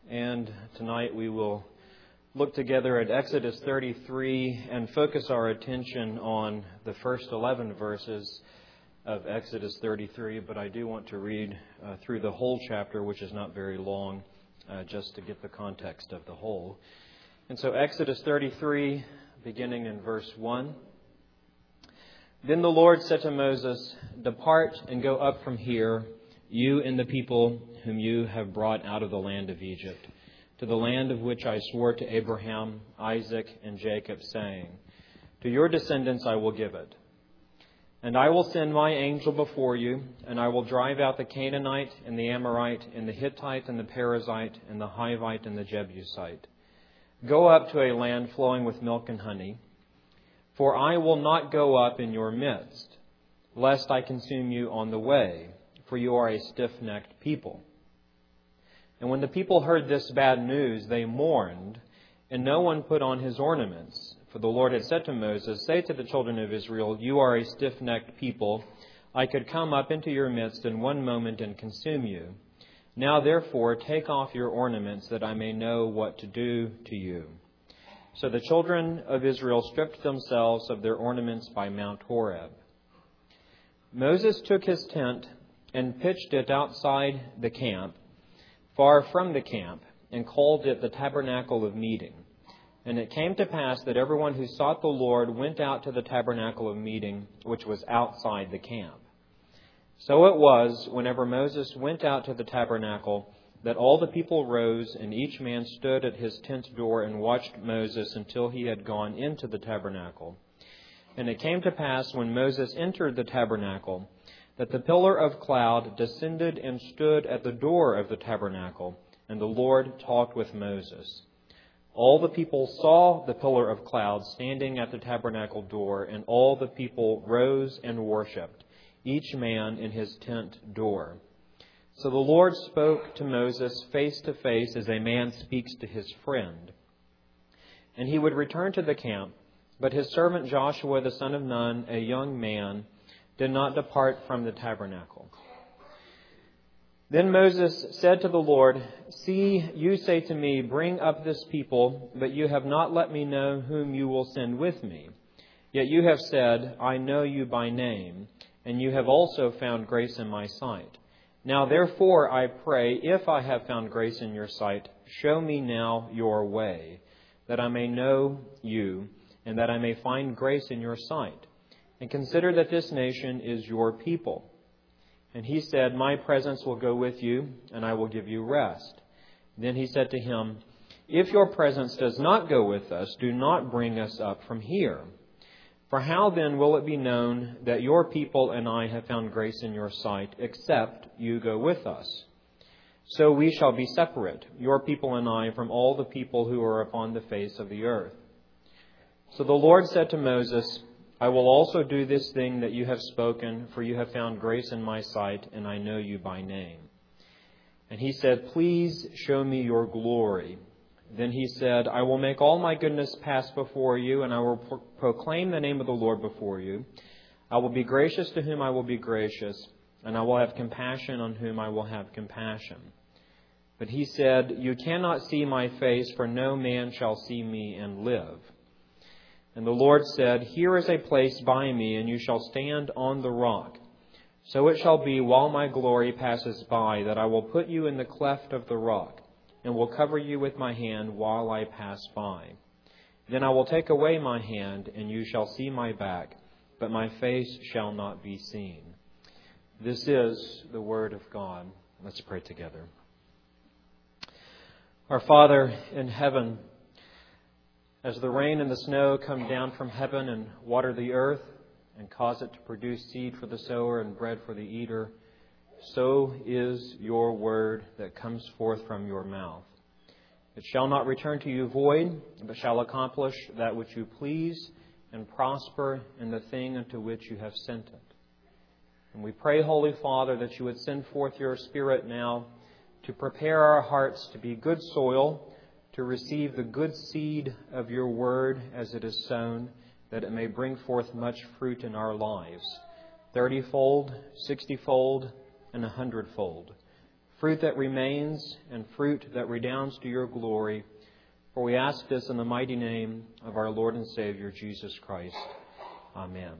and tonight we will look together at Exodus 33 and focus our attention on the first 11 verses of Exodus 33, but I do want to read through the whole chapter, which is not very long, just to get the context of the whole. And so Exodus 33, beginning in verse 1. Then the Lord said to Moses, "Depart and go up from here, you and the people whom you have brought out of the land of Egypt, to the land of which I swore to Abraham, Isaac, and Jacob, saying, to your descendants I will give it. And I will send my angel before you, and I will drive out the Canaanite and the Amorite and the Hittite and the Perizzite and the Hivite and the Jebusite. Go up to a land flowing with milk and honey, for I will not go up in your midst, lest I consume you on the way, for you are a stiff-necked people." And when the people heard this bad news, they mourned, and no one put on his ornaments. For the Lord had said to Moses, "Say to the children of Israel, you are a stiff-necked people. I could come up into your midst in one moment and consume you. Now therefore take off your ornaments, that I may know what to do to you." So the children of Israel stripped themselves of their ornaments by Mount Horeb. Moses took his tent and pitched it outside the camp, far from the camp, and called it the tabernacle of meeting. And it came to pass that everyone who sought the Lord went out to the tabernacle of meeting, which was outside the camp. So it was, whenever Moses went out to the tabernacle, that all the people rose, and each man stood at his tent door and watched Moses until he had gone into the tabernacle. And it came to pass, when Moses entered the tabernacle, that the pillar of cloud descended and stood at the door of the tabernacle, and the Lord talked with Moses. All the people saw the pillar of cloud standing at the tabernacle door, and all the people rose and worshipped, each man in his tent door. So the Lord spoke to Moses face to face as a man speaks to his friend. And he would return to the camp, but his servant Joshua the son of Nun, a young man, did not depart from the tabernacle. Then Moses said to the Lord, "See, you say to me, bring up this people, but you have not let me know whom you will send with me. Yet you have said, I know you by name, and you have also found grace in my sight. Now therefore I pray, if I have found grace in your sight, show me now your way, that I may know you, and that I may find grace in your sight. And consider that this nation is your people." And he said, "My presence will go with you, and I will give you rest." Then he said to him, "If your presence does not go with us, do not bring us up from here. For how then will it be known that your people and I have found grace in your sight, except you go with us? So we shall be separate, your people and I, from all the people who are upon the face of the earth." So the Lord said to Moses, "I will also do this thing that you have spoken, for you have found grace in my sight, and I know you by name." And he said, "Please show me your glory." Then he said, "I will make all my goodness pass before you, and I will proclaim the name of the Lord before you. I will be gracious to whom I will be gracious, and I will have compassion on whom I will have compassion." But he said, "You cannot see my face, for no man shall see me and live." And the Lord said, "Here is a place by me, and you shall stand on the rock. So it shall be, while my glory passes by, that I will put you in the cleft of the rock, and will cover you with my hand while I pass by. Then I will take away my hand, and you shall see my back, but my face shall not be seen." This is the word of God. Let's pray together. Our Father in heaven, as the rain and the snow come down from heaven and water the earth and cause it to produce seed for the sower and bread for the eater, so is your word that comes forth from your mouth. It shall not return to you void, but shall accomplish that which you please and prosper in the thing unto which you have sent it. And we pray, Holy Father, that you would send forth your Spirit now to prepare our hearts to be good soil, to receive the good seed of your word as it is sown, that it may bring forth much fruit in our lives, 30-fold, 60-fold, and 100-fold. fruit that remains and fruit that redounds to your glory. For we ask this in the mighty name of our Lord and Savior, Jesus Christ. Amen.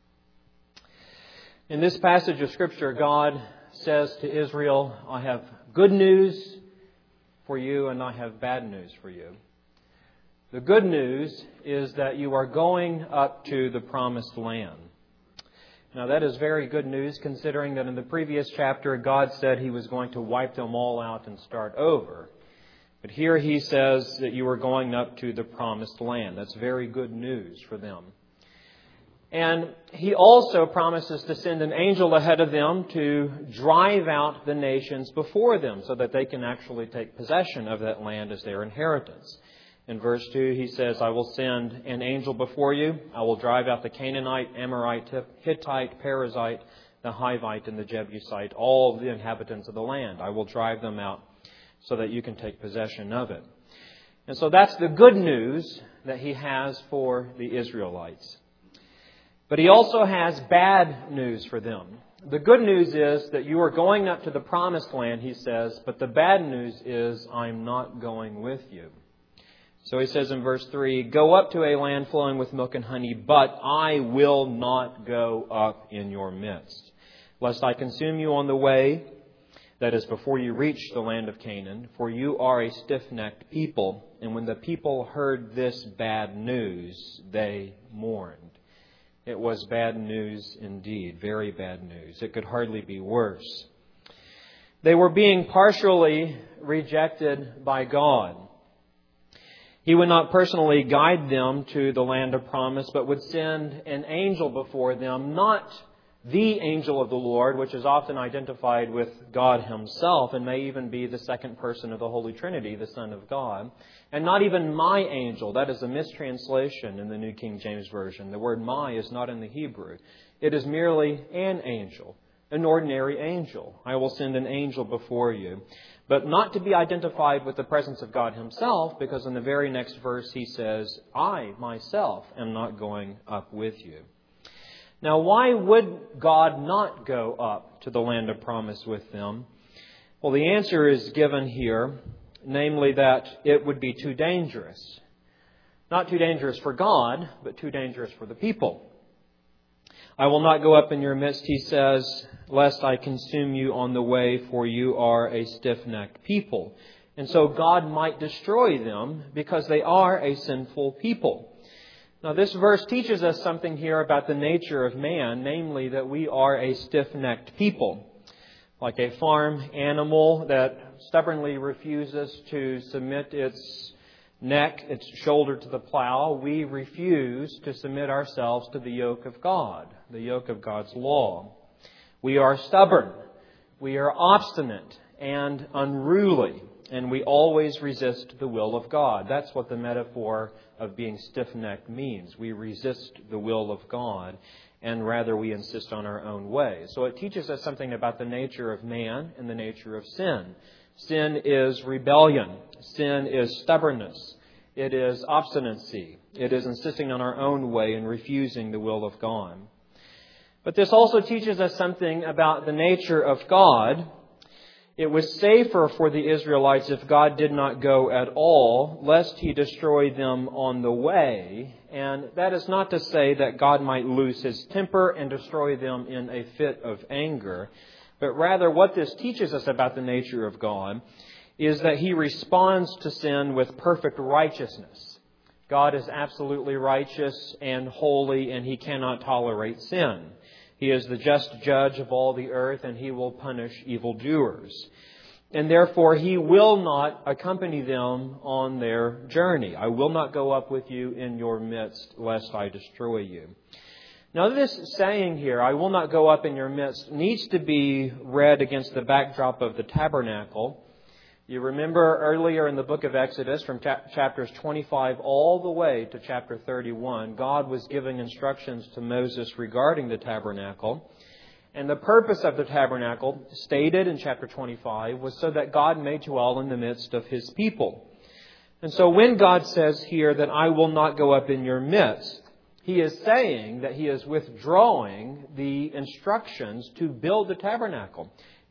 In this passage of Scripture, God says to Israel, I have good news for you and I have bad news for you. The good news is that you are going up to the promised land. Now that is very good news, considering that in the previous chapter God said He was going to wipe them all out and start over. But here He says that you are going up to the promised land. That's very good news for them. And He also promises to send an angel ahead of them to drive out the nations before them so that they can actually take possession of that land as their inheritance. In verse 2, He says, I will send an angel before you. I will drive out the Canaanite, Amorite, Hittite, Perizzite, the Hivite, and the Jebusite, all the inhabitants of the land. I will drive them out so that you can take possession of it. And so that's the good news that He has for the Israelites. But He also has bad news for them. The good news is that you are going up to the promised land, He says, but the bad news is I'm not going with you. So He says in verse 3, go up to a land flowing with milk and honey, but I will not go up in your midst, lest I consume you on the way, that is, before you reach the land of Canaan, for you are a stiff-necked people. And when the people heard this bad news, they mourned. It was bad news indeed, very bad news. It could hardly be worse. They were being partially rejected by God. He would not personally guide them to the land of promise, but would send an angel before them, not the angel of the Lord, which is often identified with God Himself and may even be the second person of the Holy Trinity, the Son of God. And not even my angel. That is a mistranslation in the New King James Version. The word my is not in the Hebrew. It is merely an angel, an ordinary angel. I will send an angel before you. But not to be identified with the presence of God Himself, because in the very next verse He says, I, myself, am not going up with you. Now, why would God not go up to the land of promise with them? Well, the answer is given here, namely that it would be too dangerous. Not too dangerous for God, but too dangerous for the people. I will not go up in your midst, He says, lest I consume you on the way, for you are a stiff-necked people. And so God might destroy them because they are a sinful people. Now, this verse teaches us something here about the nature of man, namely that we are a stiff-necked people. Like a farm animal that stubbornly refuses to submit its neck, its shoulder to the plow, we refuse to submit ourselves to the yoke of God, the yoke of God's law. We are stubborn, we are obstinate and unruly, and we always resist the will of God. That's what the metaphor of being stiff-necked means. We resist the will of God, and rather we insist on our own way. So it teaches us something about the nature of man and the nature of sin. Sin is rebellion. Sin is stubbornness. It is obstinacy. It is insisting on our own way and refusing the will of God. But this also teaches us something about the nature of God. It was safer for the Israelites if God did not go at all, lest He destroy them on the way. And that is not to say that God might lose His temper and destroy them in a fit of anger. But rather, what this teaches us about the nature of God is that He responds to sin with perfect righteousness. God is absolutely righteous and holy, and He cannot tolerate sin. He is the just judge of all the earth, and He will punish evildoers. And therefore, He will not accompany them on their journey. I will not go up with you in your midst, lest I destroy you. Now, this saying here, I will not go up in your midst, needs to be read against the backdrop of the tabernacle. You remember earlier in the book of Exodus, from chapters 25 all the way to chapter 31, God was giving instructions to Moses regarding the tabernacle. And the purpose of the tabernacle, stated in chapter 25, was so that God may dwell in the midst of His people. And so when God says here that I will not go up in your midst, He is saying that He is withdrawing the instructions to build the tabernacle.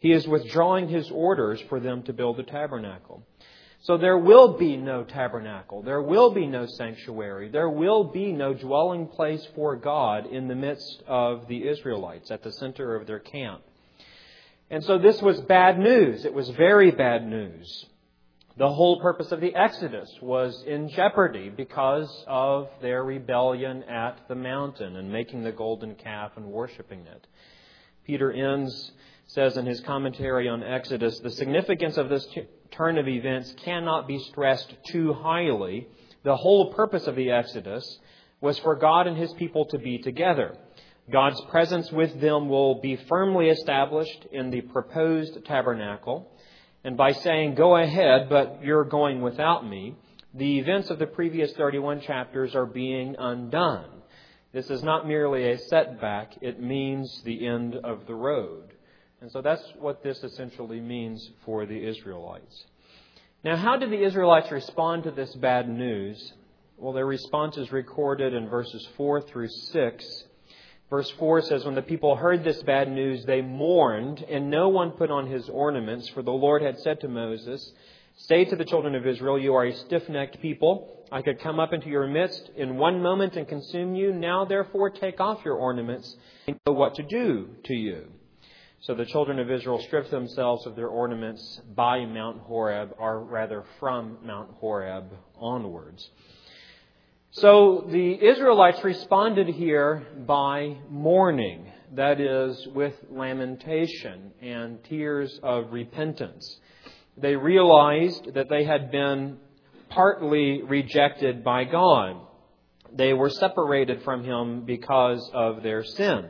He is withdrawing His orders for them to build the tabernacle. So there will be no tabernacle. There will be no sanctuary. There will be no dwelling place for God in the midst of the Israelites, at the center of their camp. And so this was bad news. It was very bad news. The whole purpose of the Exodus was in jeopardy because of their rebellion at the mountain and making the golden calf and worshiping it. Peter Enns says in his commentary on Exodus, the significance of this turn of events cannot be stressed too highly. The whole purpose of the Exodus was for God and His people to be together. God's presence with them will be firmly established in the proposed tabernacle. And by saying, go ahead, but you're going without me, the events of the previous 31 chapters are being undone. This is not merely a setback, it means the end of the road. And so that's what this essentially means for the Israelites. Now, how did the Israelites respond to this bad news? Well, their response is recorded in verses 4 through 6. Verse 4 says, when the people heard this bad news, they mourned, and no one put on his ornaments, for the Lord had said to Moses, say to the children of Israel, you are a stiff-necked people. I could come up into your midst in one moment and consume you. Now, therefore, take off your ornaments and know what to do to you. So the children of Israel stripped themselves of their ornaments by Mount Horeb, or rather from Mount Horeb onwards. So the Israelites responded here by mourning, that is, with lamentation and tears of repentance. They realized that they had been partly rejected by God. They were separated from Him because of their sin.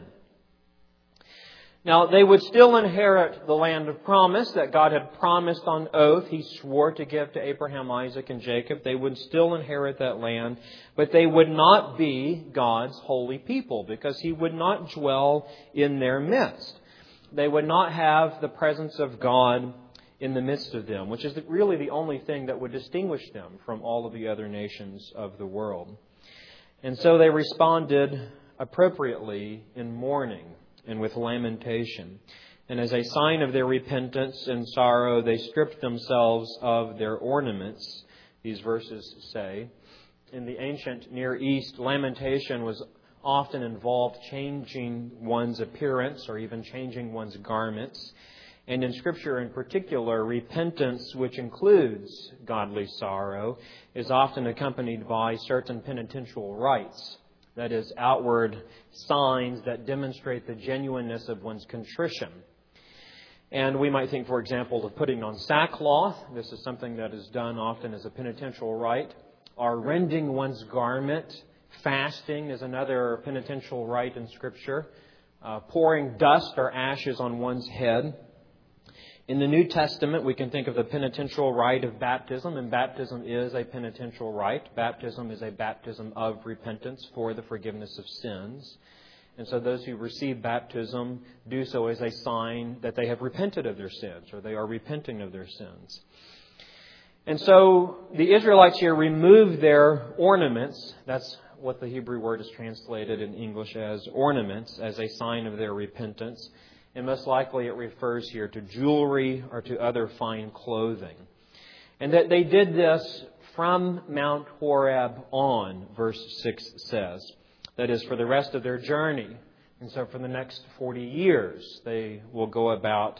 Now, they would still inherit the land of promise that God had promised on oath. He swore to give to Abraham, Isaac, and Jacob. They would still inherit that land, but they would not be God's holy people because He would not dwell in their midst. They would not have the presence of God in the midst of them, which is really the only thing that would distinguish them from all of the other nations of the world. And so they responded appropriately in mourning and with lamentation. And as a sign of their repentance and sorrow, they stripped themselves of their ornaments, these verses say. In the ancient Near East, lamentation was often involved changing one's appearance or even changing one's garments. And in Scripture in particular, repentance, which includes godly sorrow, is often accompanied by certain penitential rites. That is, outward signs that demonstrate the genuineness of one's contrition. And we might think, for example, of putting on sackcloth. This is something that is done often as a penitential rite. Or rending one's garment. Fasting is another penitential rite in Scripture. Pouring dust or ashes on one's head. In the New Testament, we can think of the penitential rite of baptism, and baptism is a penitential rite. Baptism is a baptism of repentance for the forgiveness of sins. And so those who receive baptism do so as a sign that they have repented of their sins, or they are repenting of their sins. And so the Israelites here removed their ornaments. That's what the Hebrew word is translated in English as ornaments, as a sign of their repentance. And most likely it refers here to jewelry or to other fine clothing. And that they did this from Mount Horeb on, verse 6 says. That is, for the rest of their journey. And so for the next 40 years, they will go about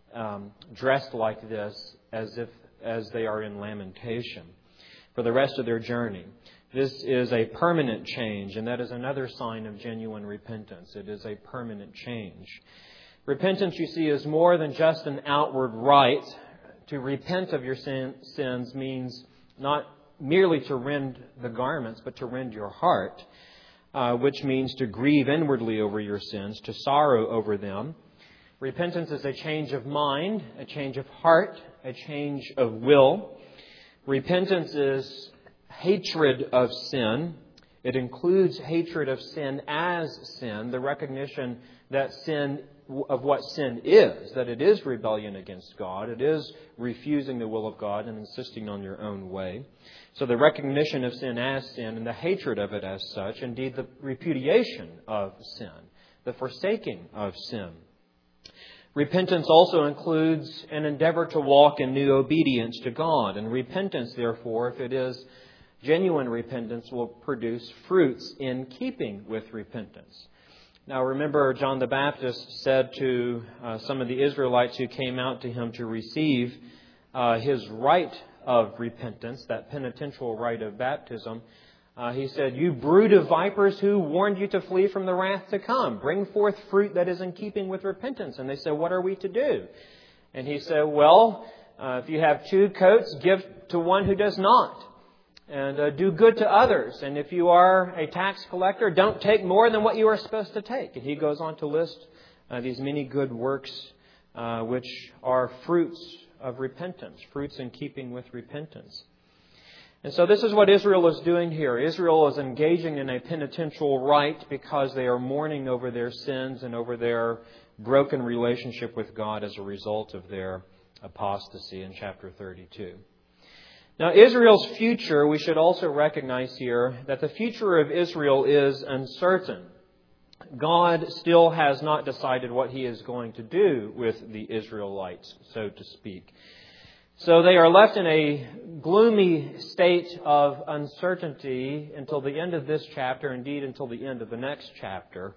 dressed like this as they are in lamentation. For the rest of their journey. This is a permanent change, and that is another sign of genuine repentance. It is a permanent change. Repentance, you see, is more than just an outward rite. To repent of your sins means not merely to rend the garments, but to rend your heart, which means to grieve inwardly over your sins, to sorrow over them. Repentance is a change of mind, a change of heart, a change of will. Repentance is hatred of sin. It includes hatred of sin as sin, the recognition that of what sin is, that it is rebellion against God, it is refusing the will of God and insisting on your own way. So the recognition of sin as sin and the hatred of it as such, indeed the repudiation of sin, the forsaking of sin. Repentance also includes an endeavor to walk in new obedience to God. And repentance, therefore, if it is genuine repentance, will produce fruits in keeping with repentance. Now remember, John the Baptist said to some of the Israelites who came out to him to receive his rite of repentance, that penitential rite of baptism, he said, "You brood of vipers, who warned you to flee from the wrath to come? Bring forth fruit that is in keeping with repentance." And they said, "What are we to do?" And he said, "Well, if you have 2 coats, give to one who does not. And do good to others. And if you are a tax collector, don't take more than what you are supposed to take." And he goes on to list these many good works which are fruits of repentance, fruits in keeping with repentance. And so this is what Israel is doing here. Israel is engaging in a penitential rite because they are mourning over their sins and over their broken relationship with God as a result of their apostasy in chapter 32. Now, Israel's future, we should also recognize here that the future of Israel is uncertain. God still has not decided what He is going to do with the Israelites, so to speak. So they are left in a gloomy state of uncertainty until the end of this chapter, indeed until the end of the next chapter.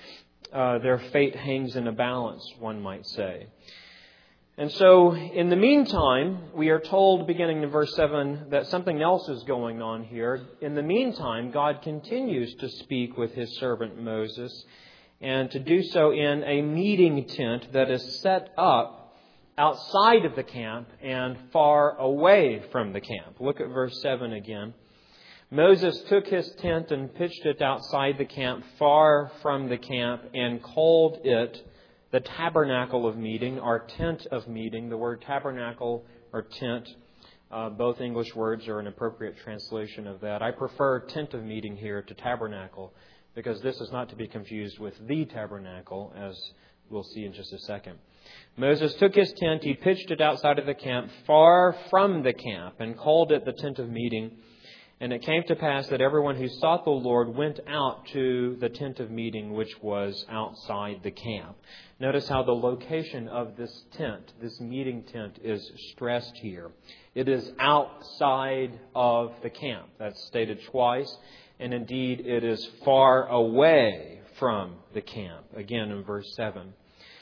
Their fate hangs in a balance, one might say. And so, in the meantime, we are told, beginning in verse 7, that something else is going on here. In the meantime, God continues to speak with His servant Moses, and to do so in a meeting tent that is set up outside of the camp and far away from the camp. Look at verse 7 again. Moses took his tent and pitched it outside the camp, far from the camp, and called it the tabernacle of meeting, or tent of meeting. The word tabernacle or tent, both English words are an appropriate translation of that. I prefer tent of meeting here to tabernacle, because this is not to be confused with the tabernacle, as we'll see in just a second. Moses took his tent, he pitched it outside of the camp, far from the camp, and called it the tent of meeting. And it came to pass that everyone who sought the Lord went out to the tent of meeting, which was outside the camp. Notice how the location of this tent, this meeting tent, is stressed here. It is outside of the camp. That's stated twice. And indeed, it is far away from the camp. Again, in verse 7.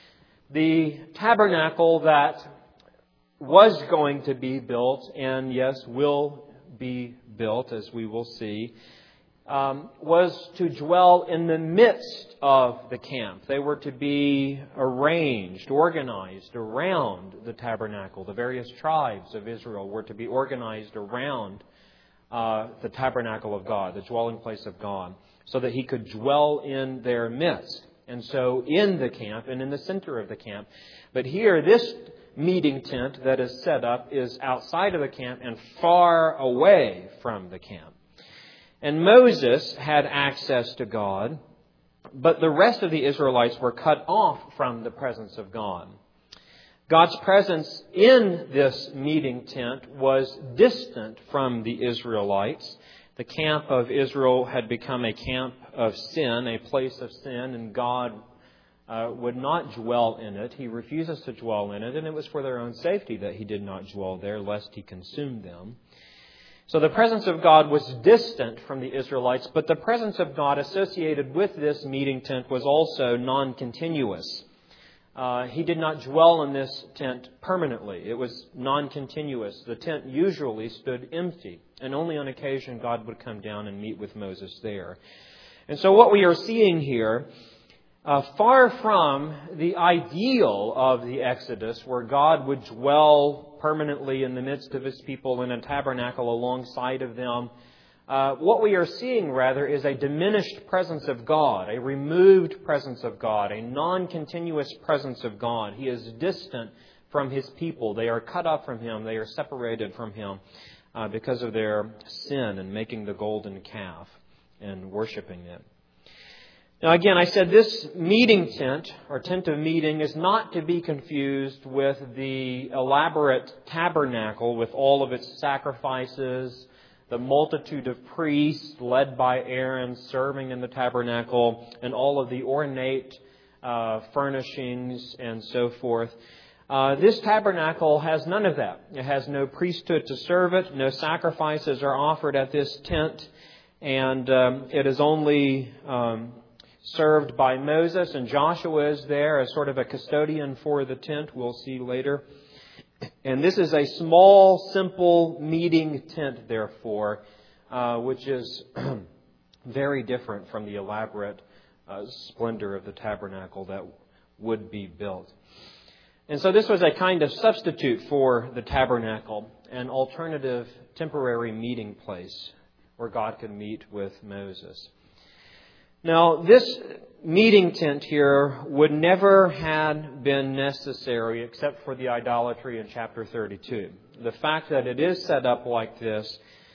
The tabernacle that was going to be built, and yes, will be built, as we will see, was to dwell in the midst of the camp. They were to be arranged, organized around the tabernacle. The various tribes of Israel were to be organized around the tabernacle of God, the dwelling place of God, so that He could dwell in their midst. And so in the camp and in the center of the camp. But here, this meeting tent that is set up is outside of the camp and far away from the camp. And Moses had access to God, but the rest of the Israelites were cut off from the presence of God. God's presence in this meeting tent was distant from the Israelites. The camp of Israel had become a camp of sin, a place of sin, and God would not dwell in it. He refuses to dwell in it, and it was for their own safety that He did not dwell there, lest He consume them. So the presence of God was distant from the Israelites, but the presence of God associated with this meeting tent was also non-continuous. He did not dwell in this tent permanently. It was non-continuous. The tent usually stood empty, and only on occasion God would come down and meet with Moses there. And so what we are seeing here, far from the ideal of the Exodus, where God would dwell permanently in the midst of His people in a tabernacle alongside of them, what we are seeing, rather, is a diminished presence of God, a removed presence of God, a non-continuous presence of God. He is distant from His people. They are cut off from Him. They are separated from Him because of their sin and making the golden calf and worshiping it. Now again, I said this meeting tent, or tent of meeting, is not to be confused with the elaborate tabernacle with all of its sacrifices, the multitude of priests led by Aaron serving in the tabernacle, and all of the ornate furnishings, and so forth. This tabernacle has none of that. It has no priesthood to serve it. No sacrifices are offered at this tent. And it is only served by Moses. And Joshua is there as sort of a custodian for the tent. We'll see later. And this is a small, simple meeting tent, therefore, which is very different from the elaborate splendor of the tabernacle that would be built. And so this was a kind of substitute for the tabernacle, an alternative temporary meeting place where God could meet with Moses. Now, this meeting tent here would never have been necessary except for the idolatry in chapter 32. The fact that it is set up like this,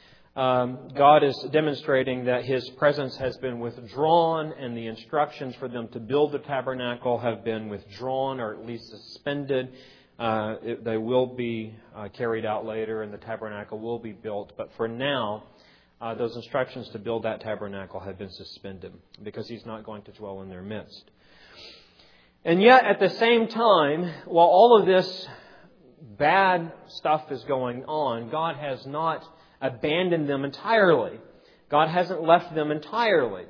God is demonstrating that His presence has been withdrawn, and the instructions for them to build the tabernacle have been withdrawn, or at least suspended. They will be carried out later, and the tabernacle will be built. But for now, those instructions to build that tabernacle have been suspended because He's not going to dwell in their midst. And yet, at the same time, while all of this bad stuff is going on, God has not abandoned them entirely. God hasn't left them entirely.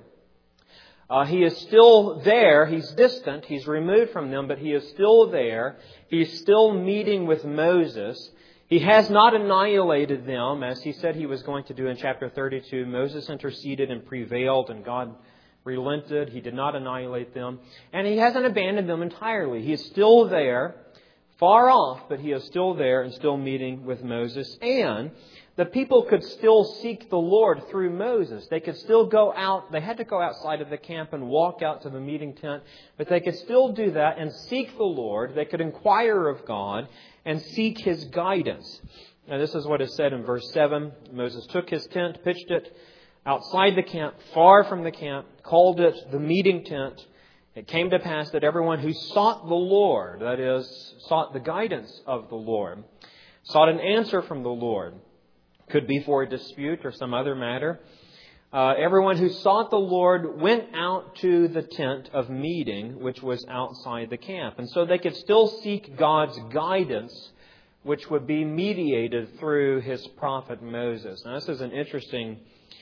He is still there. He's distant. He's removed from them, but He is still there. He's still meeting with Moses. He has not annihilated them, as He said He was going to do in chapter 32. Moses interceded and prevailed, and God relented. He did not annihilate them. And He hasn't abandoned them entirely. He is still there, far off, but He is still there and still meeting with Moses. And the people could still seek the Lord through Moses. They could still go out. They had to go outside of the camp and walk out to the meeting tent. But they could still do that and seek the Lord. They could inquire of God and seek His guidance. Now, this is what is said in verse 7. Moses took his tent, pitched it outside the camp, far from the camp, called it the meeting tent. It came to pass that everyone who sought the Lord, that is, sought the guidance of the Lord, sought an answer from the Lord, could be for a dispute or some other matter. Everyone who sought the Lord went out to the tent of meeting, which was outside the camp. And so they could still seek God's guidance, which would be mediated through His prophet Moses. Now, this is an interesting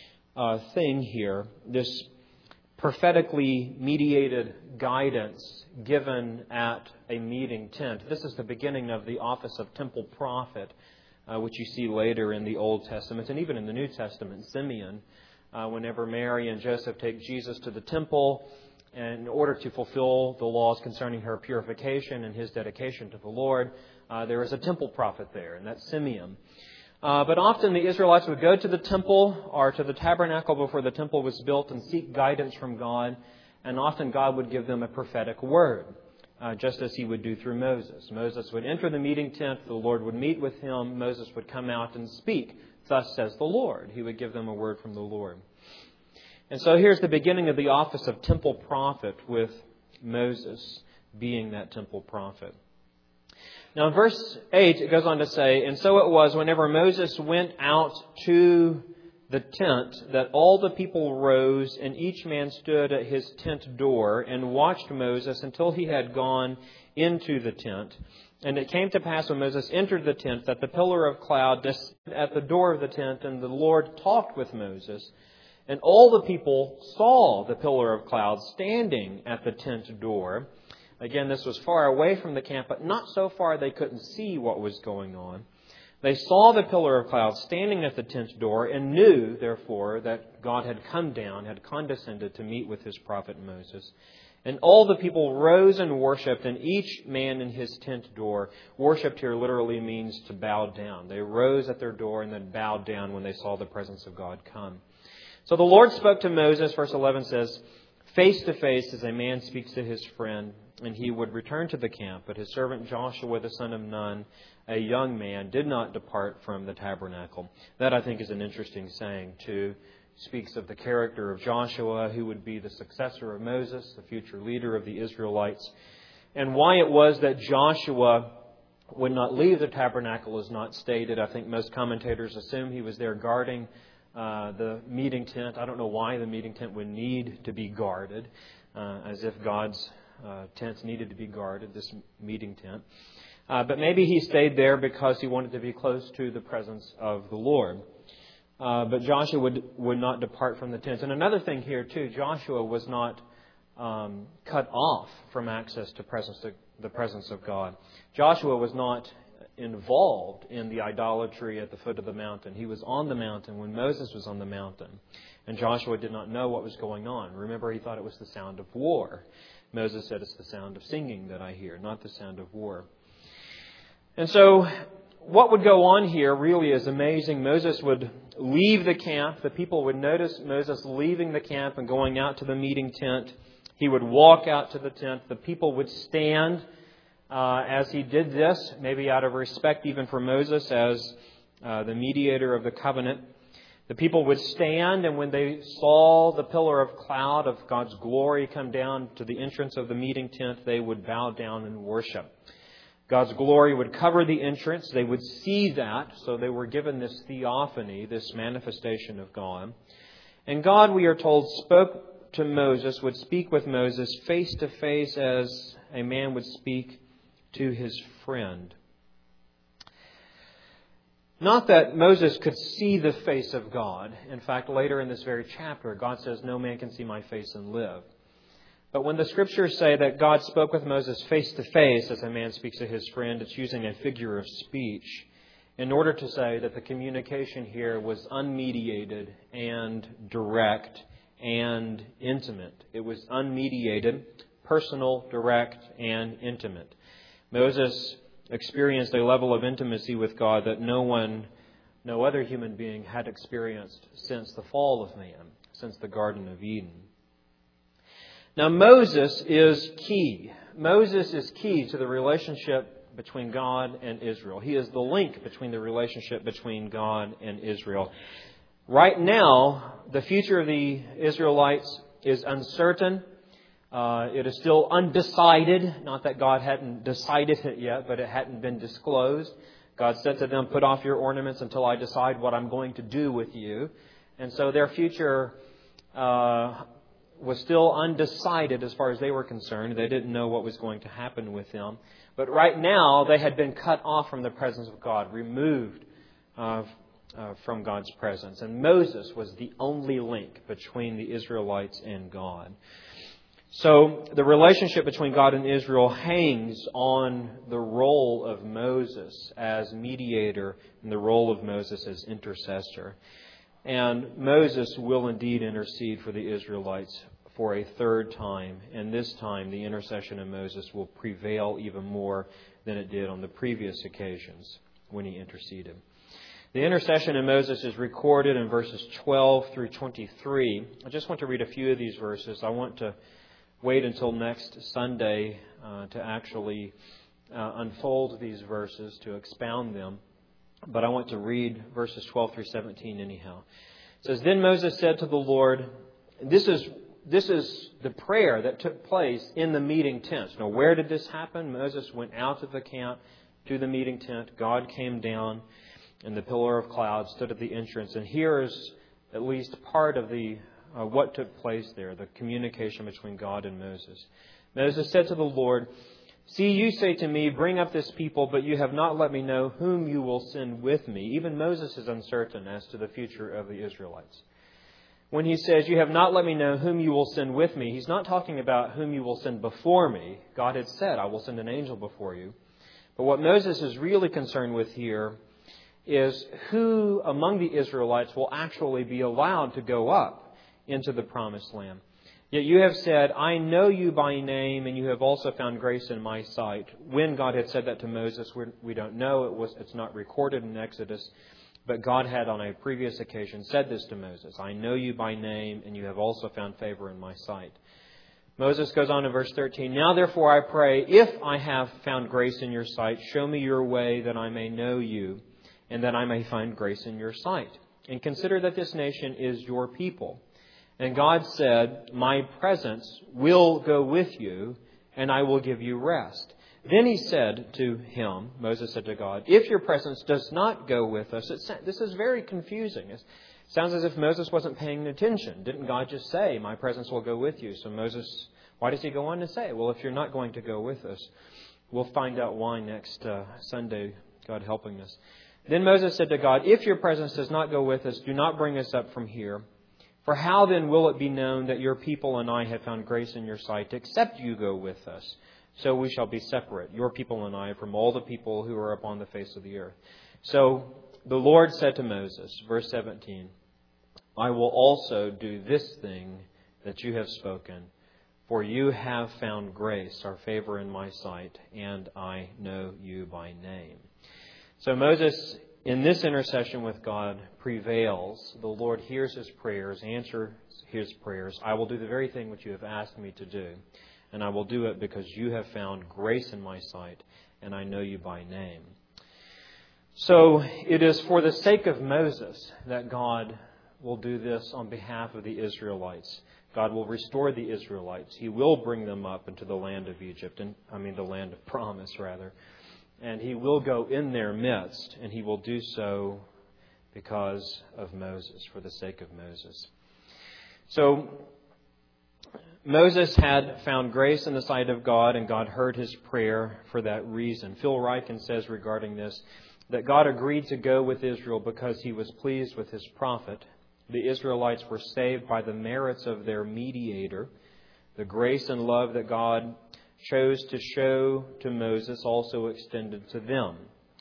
thing here. This prophetically mediated guidance given at a meeting tent. This is the beginning of the office of temple prophet, which you see later in the Old Testament and even in the New Testament. Simeon, whenever Mary and Joseph take Jesus to the temple in order to fulfill the laws concerning her purification and his dedication to the Lord, there is a temple prophet there, and that's Simeon. But often the Israelites would go to the temple or to the tabernacle before the temple was built and seek guidance from God, and often God would give them a prophetic word, just as He would do through Moses. Moses would enter the meeting tent, the Lord would meet with him, Moses would come out and speak. Thus says the Lord. He would give them a word from the Lord. And so here's the beginning of the office of temple prophet, with Moses being that temple prophet. Now in verse 8 it goes on to say, "And so it was whenever Moses went out to the tent that all the people rose, and each man stood at his tent door and watched Moses until he had gone into the tent. And it came to pass when Moses entered the tent that the pillar of cloud descended at the door of the tent, and the Lord talked with Moses. And all the people saw the pillar of cloud standing at the tent door." Again, this was far away from the camp, but not so far they couldn't see what was going on. They saw the pillar of cloud standing at the tent door and knew, therefore, that God had come down, had condescended to meet with His prophet Moses. And all the people rose and worshipped, and each man in his tent door. Worshipped here literally means to bow down. They rose at their door and then bowed down when they saw the presence of God come. So the Lord spoke to Moses, verse 11 says, face to face as a man speaks to his friend, and he would return to the camp. But his servant Joshua, the son of Nun, a young man, did not depart from the tabernacle. That, I think, is an interesting saying, too. Speaks of the character of Joshua, who would be the successor of Moses, the future leader of the Israelites. And why it was that Joshua would not leave the tabernacle is not stated. I think most commentators assume he was there guarding the meeting tent. I don't know why the meeting tent would need to be guarded, as if God's tents needed to be guarded, this meeting tent. But maybe he stayed there because he wanted to be close to the presence of the Lord. But Joshua would not depart from the tents. And another thing here, too, Joshua was not cut off from access to the presence of God. Joshua was not involved in the idolatry at the foot of the mountain. He was on the mountain when Moses was on the mountain. And Joshua did not know what was going on. Remember, he thought it was the sound of war. Moses said, it's the sound of singing that I hear, not the sound of war. And so what would go on here really is amazing. Moses would leave the camp. The people would notice Moses leaving the camp and going out to the meeting tent. He would walk out to the tent. The people would stand as he did this, maybe out of respect even for Moses as the mediator of the covenant. The people would stand, and when they saw the pillar of cloud of God's glory come down to the entrance of the meeting tent, they would bow down and worship. God's glory would cover the entrance. They would see that, so they were given this theophany, this manifestation of God. And God, we are told, spoke to Moses, would speak with Moses face to face as a man would speak to his friend. Not that Moses could see the face of God. In fact, later in this very chapter, God says, no man can see my face and live. But when the Scriptures say that God spoke with Moses face to face as a man speaks to his friend, it's using a figure of speech in order to say that the communication here was unmediated and direct and intimate. It was unmediated, personal, direct, and intimate. Moses experienced a level of intimacy with God that no other human being had experienced since the fall of man, since the Garden of Eden. Now, Moses is key. Moses is key to the relationship between God and Israel. He is the link between the relationship between God and Israel. Right now, the future of the Israelites is uncertain. It is still undecided. Not that God hadn't decided it yet, but it hadn't been disclosed. God said to them, put off your ornaments until I decide what I'm going to do with you. And so their future was still undecided as far as they were concerned. They didn't know what was going to happen with them. But right now, they had been cut off from the presence of God, removed from God's presence. And Moses was the only link between the Israelites and God. So the relationship between God and Israel hangs on the role of Moses as mediator and the role of Moses as intercessor. And Moses will indeed intercede for the Israelites for a third time. And this time the intercession of Moses will prevail even more than it did on the previous occasions when he interceded. The intercession of Moses is recorded in verses 12 through 23. I just want to read a few of these verses. I want to wait until next Sunday to actually unfold these verses, to expound them. But I want to read verses 12 through 17 anyhow. It says, Then Moses said to the Lord, this is the prayer that took place in the meeting tent. Now, where did this happen? Moses went out of the camp to the meeting tent. God came down, and the pillar of cloud stood at the entrance. And here is at least part of the what took place there, the communication between God and Moses. Moses said to the Lord, See, you say to me, bring up this people, but you have not let me know whom you will send with me. Even Moses is uncertain as to the future of the Israelites. When he says, you have not let me know whom you will send with me, he's not talking about whom you will send before me. God had said, I will send an angel before you. But what Moses is really concerned with here is who among the Israelites will actually be allowed to go up into the promised land. Yet you have said, I know you by name, and you have also found grace in my sight. When God had said that to Moses, we don't know. It's not recorded in Exodus. But God had on a previous occasion said this to Moses, I know you by name, and you have also found favor in my sight. Moses goes on in verse 13, Now therefore I pray, if I have found grace in your sight, show me your way that I may know you, and that I may find grace in your sight. And consider that this nation is your people. And God said, My presence will go with you, and I will give you rest. Then he said to him, Moses said to God, If your presence does not go with us, this is very confusing. It sounds as if Moses wasn't paying attention. Didn't God just say, My presence will go with you? So Moses Why does he go on to say, well, if you're not going to go with us, we'll find out why next Sunday, God helping us. Then Moses said to God, if your presence does not go with us, do not bring us up from here. For how then will it be known that your people and I have found grace in your sight, except you go with us? So we shall be separate, your people and I, from all the people who are upon the face of the earth. So the Lord said to Moses, verse 17, I will also do this thing that you have spoken, for you have found grace, or favor in my sight, and I know you by name. So Moses, in this intercession with God, prevails. The Lord hears his prayers, answers his prayers. I will do the very thing which you have asked me to do, and I will do it because you have found grace in my sight, and I know you by name. So it is for the sake of Moses that God will do this on behalf of the Israelites. God will restore the Israelites. He will bring them up into the land of Egypt, the land of promise, rather. And He will go in their midst, and He will do so because of Moses, for the sake of Moses. So Moses had found grace in the sight of God, and God heard his prayer for that reason. Phil Ryken says regarding this, that God agreed to go with Israel because He was pleased with His prophet. The Israelites were saved by the merits of their mediator. The grace and love that God chose to show to Moses also extended to them.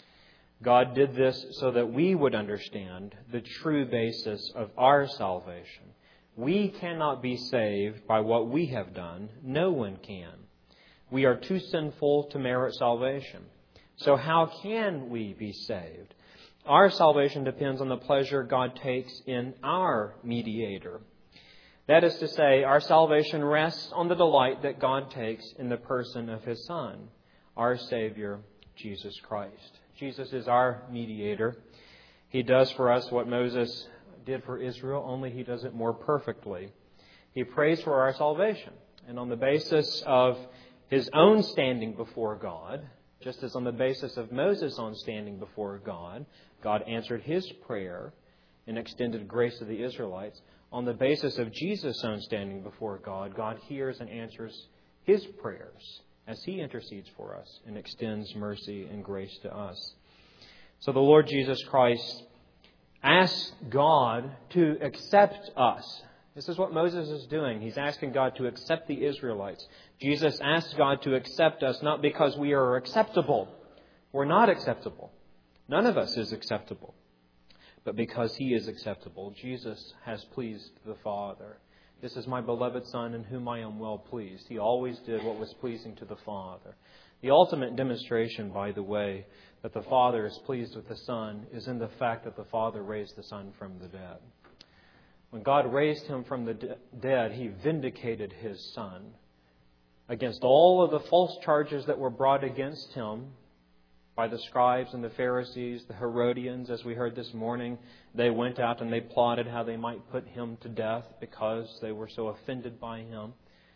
God did this so that we would understand the true basis of our salvation. We cannot be saved by what we have done. No one can. We are too sinful to merit salvation. So how can we be saved? Our salvation depends on the pleasure God takes in our mediator. That is to say, our salvation rests on the delight that God takes in the person of His Son, our Savior, Jesus Christ. Jesus is our mediator. He does for us what Moses did for Israel, only He does it more perfectly. He prays for our salvation. And on the basis of His own standing before God, just as on the basis of Moses' own standing before God, God answered his prayer and extended grace to the Israelites. On the basis of Jesus' own standing before God, God hears and answers His prayers as He intercedes for us and extends mercy and grace to us. So the Lord Jesus Christ asks God to accept us. This is what Moses is doing. He's asking God to accept the Israelites. Jesus asks God to accept us not because we are acceptable. We're not acceptable. None of us is acceptable. But because He is acceptable, Jesus has pleased the Father. This is my beloved Son in whom I am well pleased. He always did what was pleasing to the Father. The ultimate demonstration, by the way, that the Father is pleased with the Son is in the fact that the Father raised the Son from the dead. When God raised Him from the dead, He vindicated His Son against all of the false charges that were brought against Him by the scribes and the Pharisees, the Herodians, as we heard this morning. They went out and they plotted how they might put Him to death because they were so offended by Him.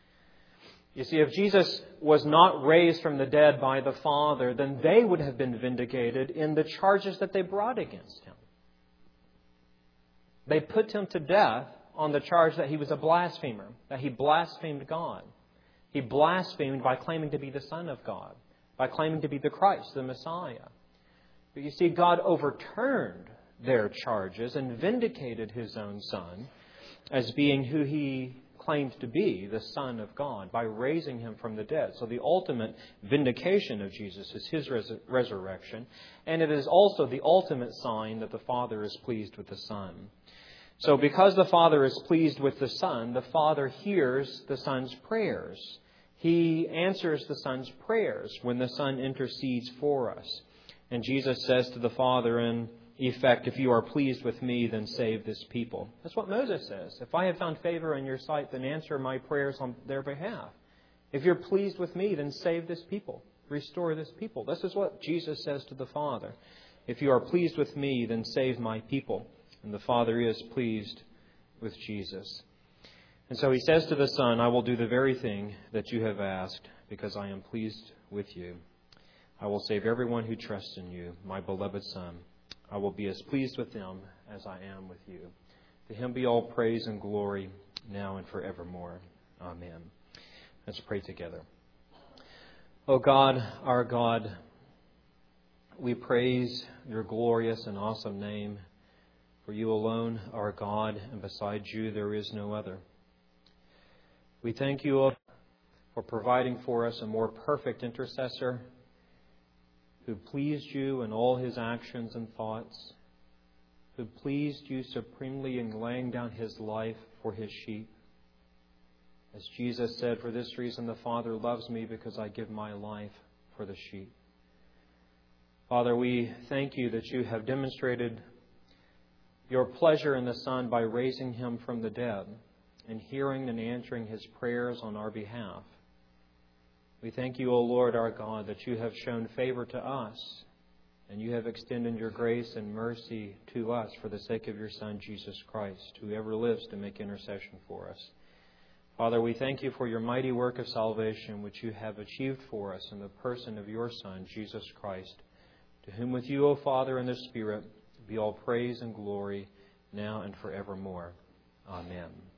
You see, if Jesus was not raised from the dead by the Father, then they would have been vindicated in the charges that they brought against Him. They put Him to death on the charge that He was a blasphemer, that He blasphemed God. He blasphemed by claiming to be the Son of God, by claiming to be the Christ, the Messiah. But you see, God overturned their charges and vindicated His own Son as being who He claimed to be, the Son of God, by raising Him from the dead. So the ultimate vindication of Jesus is His resurrection, and it is also the ultimate sign that the Father is pleased with the Son. So because the Father is pleased with the Son, the Father hears the Son's prayers. He answers the Son's prayers when the Son intercedes for us. And Jesus says to the Father, in effect, if you are pleased with me, then save this people. That's what Moses says. If I have found favor in your sight, then answer my prayers on their behalf. If you're pleased with me, then save this people. Restore this people. This is what Jesus says to the Father. If you are pleased with me, then save my people. And the Father is pleased with Jesus. And so He says to the Son, I will do the very thing that you have asked because I am pleased with you. I will save everyone who trusts in you, my beloved Son. I will be as pleased with them as I am with you. To Him be all praise and glory now and forevermore. Amen. Let's pray together. O God, our God, we praise your glorious and awesome name, for you alone are God, and besides you there is no other. We thank you, O, for providing for us a more perfect intercessor who pleased you in all his actions and thoughts, who pleased you supremely in laying down his life for his sheep. As Jesus said, for this reason the Father loves me, because I give my life for the sheep. Father, we thank you that you have demonstrated your pleasure in the Son by raising him from the dead and hearing and answering his prayers on our behalf. We thank you, O Lord our God, that you have shown favor to us and you have extended your grace and mercy to us for the sake of your Son, Jesus Christ, who ever lives to make intercession for us. Father, we thank you for your mighty work of salvation, which you have achieved for us in the person of your Son, Jesus Christ, to whom with you, O Father, and the Spirit, be all praise and glory, now and forevermore. Amen.